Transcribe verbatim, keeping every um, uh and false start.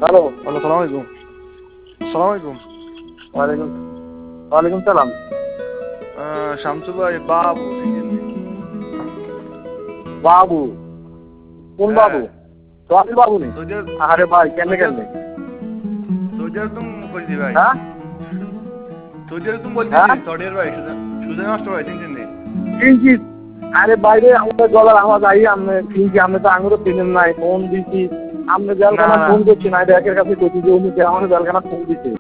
Hello hello, সালাম আলাইকুম। সালাম আলাইকুম। ওয়ালাইকুম ওয়ালাইকুম সালাম। শামসু ভাই, বাবু বাবু কোন বাবু? সোহানি বাবু নি? সৌদি আরে ভাই কেন কেন? সৌদি আরব তুমি বলছি ভাই। হ্যাঁ সৌদি আরব তুমি বলছি হ্যাঁ সৌদি আরব ভাই, সুজা মাস্টার ভাই চিনছেন নি? চিনছি। আরে বাইরে আমাদের গলার আওয়াজ আই আপনি চিনছি, আপনি তো আঙুরও চিনেন নাই, ফোন দিছি আপনি জেলখানা না, না। ফোন করছেন, আই একের কাছে কইছি যে উনি আমাদের জেলখানা ফোন দিছে।